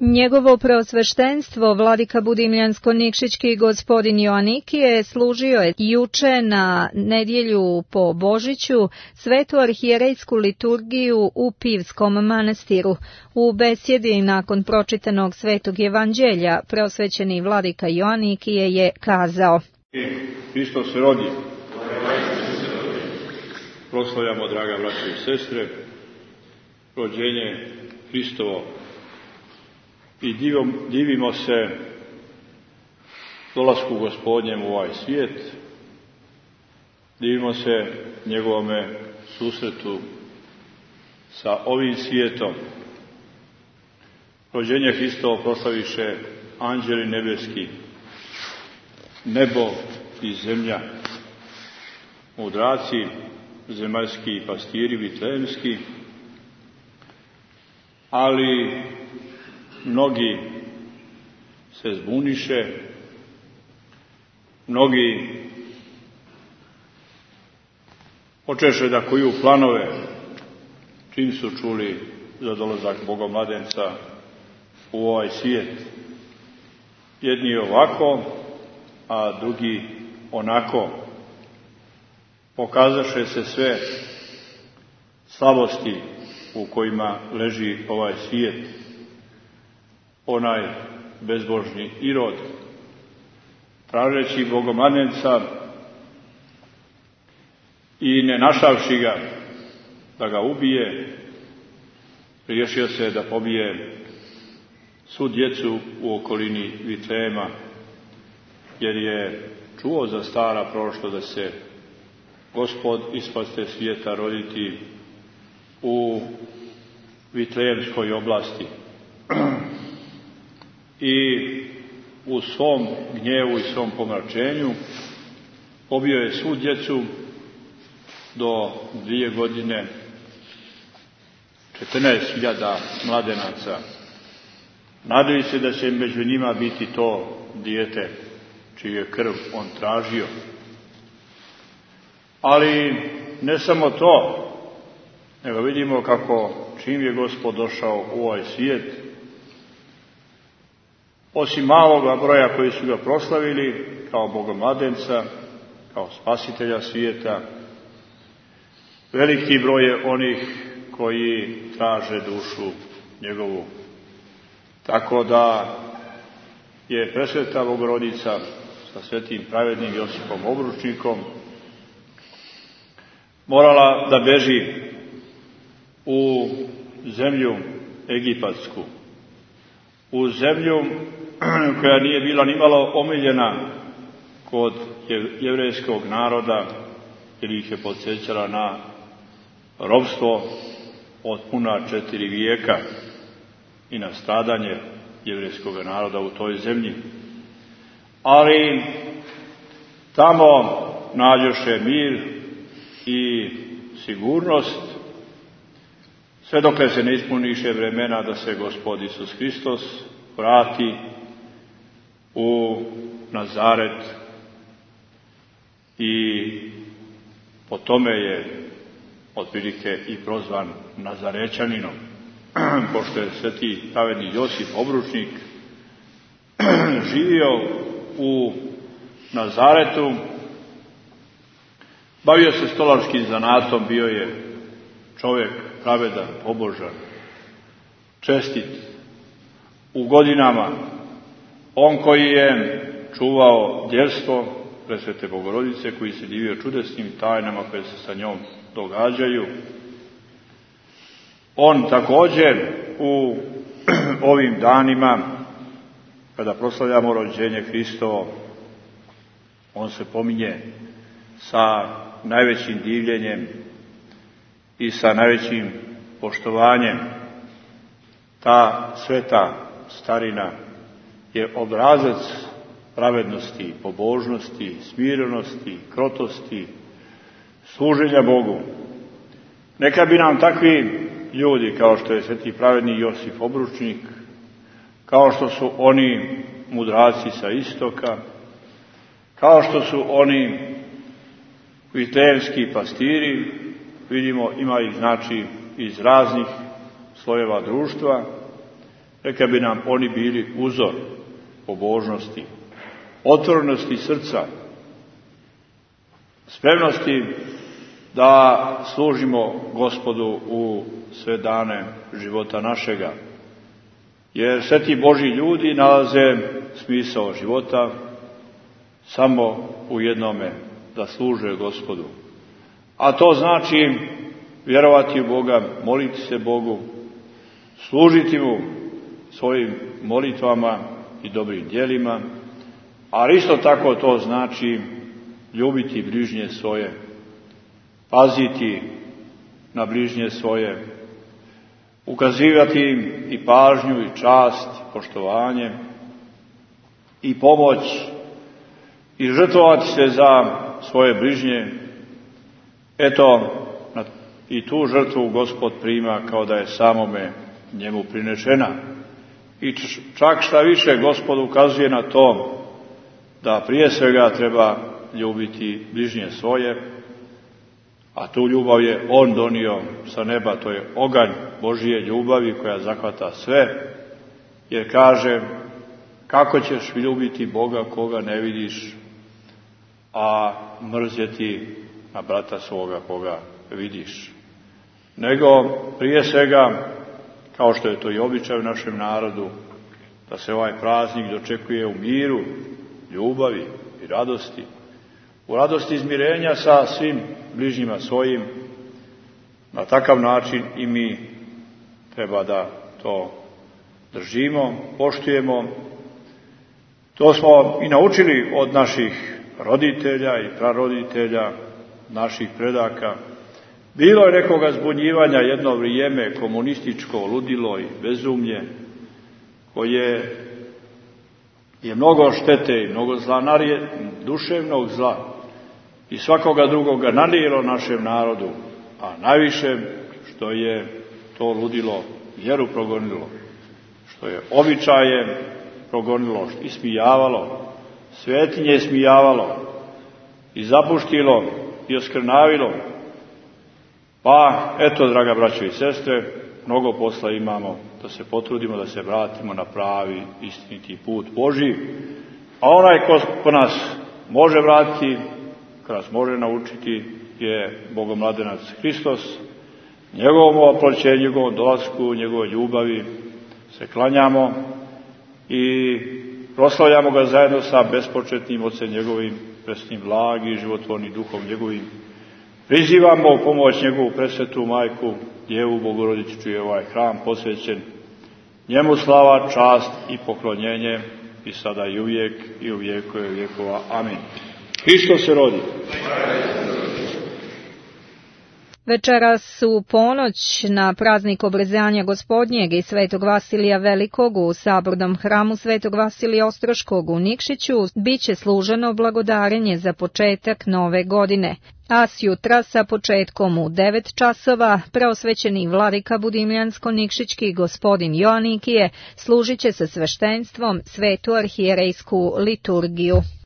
Njegovo preosveštenstvo, vladika Budimljansko-Nikšićki gospodin Joanikije, služio je juče na nedjelju po Božiću svetu arhijerejsku liturgiju u Pivskom manastiru. U besjedi nakon pročitanog svetog evanđelja preosvećeni vladika Joanikije je kazao: Hristos se rodi. Proslavljamo, draga braće i sestre, rođenje Hristovo i divimo se dolasku Gospodnjem u ovaj svijet, divimo se njegovome susretu sa ovim svijetom. Rođenje Hristovo proslaviše anđeli nebeski, nebo i zemlja, mudraci zemaljski i pastiri vitlejemski, ali mnogi se zbuniše, mnogi počeše da kuju planove čim su čuli za dolazak Bogomladenca u ovaj svijet. Jedni ovako, a drugi onako. Pokazaše se sve slabosti u kojima leži ovaj svijet. Onaj bezbožni Irod, tražeći Bogomladenca i ne našavši ga da ga ubije, riješio se da pobije svu djecu u okolini Vitlejema, jer je čuo za stara proroštvo da se Gospod ispaste svijeta roditi u Vitlejemskoj oblasti. I u svom gnjevu i svom pomračenju pobio je svu djecu do 2 godine, 14.000 mladenaca, nadajući se da će među njima biti to dijete čiju je krv on tražio. Ali ne samo to, nego vidimo kako čim je Gospod došao u ovaj svijet, osim maloga broja koji su ga proslavili kao Bogomladenca, kao spasitelja svijeta, veliki broj je onih koji traže dušu njegovu. Tako da je presveta Bogorodica sa svetim pravednim Josipom Obručnikom morala da beži u zemlju Egipatsku, u zemlju koja nije bila nimalo omiljena kod jevrejskog naroda, jer ih je podsjećala na ropstvo od puna 4 vijeka i na stradanje jevrejskog naroda u toj zemlji. Ali tamo nađoše mir i sigurnost, sve dokle se ne ispuniše vremena da se Gospod Isus Hristos vrati u Nazaret i po tome je otprilike i prozvan Nazarećaninom, pošto je sveti pravedni Josip Obručnik živio u Nazaretu, bavio se stolarskim zanatom, bio je čovjek pravedan, pobožan, čestit. U godinama on koji je čuvao djelstvo presvete Bogorodice, koji se divio čudesnim tajnama koje se sa njom događaju, on također u ovim danima kada proslavljamo rođenje Hristovo, on se pominje sa najvećim divljenjem i sa najvećim poštovanjem. Ta sveta starina je obrazac pravednosti, pobožnosti, smirenosti, krotosti, služenja Bogu. Neka bi nam takvi ljudi, kao što je sveti pravedni Josip Obručnik, kao što su oni mudraci sa istoka, kao što su oni vitlejemski pastiri, vidimo ima ih znači iz raznih slojeva društva, Neka bi nam oni bili uzor pobožnosti, otvorenosti srca, spremnosti da služimo Gospodu u sve dane života našega. Jer sve ti Božji ljudi nalaze smisao života samo u jednome, da služe Gospodu. A to znači vjerovati u Boga, moliti se Bogu, služiti mu svojim molitvama i dobrim djelima, ali isto tako to znači ljubiti bližnje svoje, paziti na bližnje svoje, ukazivati im i pažnju i čast, poštovanje i pomoć i žrtvovati se za svoje bližnje. Eto, i tu žrtvu Gospod prima kao da je samome njemu prinešena. I čak šta više, Gospod ukazuje na to da prije svega treba ljubiti bližnje svoje, a tu ljubav je On donio sa neba, to je oganj Božije ljubavi koja zahvata sve, jer kaže, kako ćeš ljubiti Boga koga ne vidiš, a mrzjeti na brata svoga koga vidiš. Nego prije svega, kao što je to i običaj u našem narodu, da se ovaj praznik dočekuje u miru, ljubavi i radosti, u radosti izmirenja sa svim bližnjima svojim. Na takav način i mi treba da to držimo, poštujemo. To smo i naučili od naših roditelja i praroditelja, naših predaka. Bilo je nekoga zbunjivanja jedno vrijeme, komunističko ludilo i bezumlje, koje je mnogo štete i mnogo zla, duševnog zla i svakoga drugoga nanijelo našem narodu, a najviše što je to ludilo vjeru progonilo, što je običaje progonilo, što ismijavalo, svetinje ismijavalo i zapuštilo i oskrnavilo. Pa, eto, draga braćo i sestre, mnogo posla imamo da se potrudimo, da se vratimo na pravi, istiniti put Božji. A onaj ko nas može vratiti, ko nas može naučiti, je Bogomladenac Hristos. Njegovom oproćenju, njegovom dolasku, njegovoj ljubavi se klanjamo i proslavljamo ga zajedno sa bespočetnim Ocem njegovim, presnim blagim, životvornim duhom njegovim. Prizivamo u pomoć njegovu presvetu majku, Djevu Bogorodicu, čiji je ovaj hram posvećen. Njemu slava, čast i poklonjenje i sada i uvijek i u vjekove vjekova. Amin. Hristos se rodi. Večeras u ponoć na praznik obrezanja Gospodnjeg i Svetog Vasilija Velikog u sabornom hramu Svetog Vasilija Ostroškog u Nikšiću biće služeno blagodarenje za početak nove godine. A sjutra sa početkom u 9 časova preosvećeni vladika Budimljansko-Nikšićki gospodin Joanikije služit će sa sveštenstvom svetu arhijerejsku liturgiju.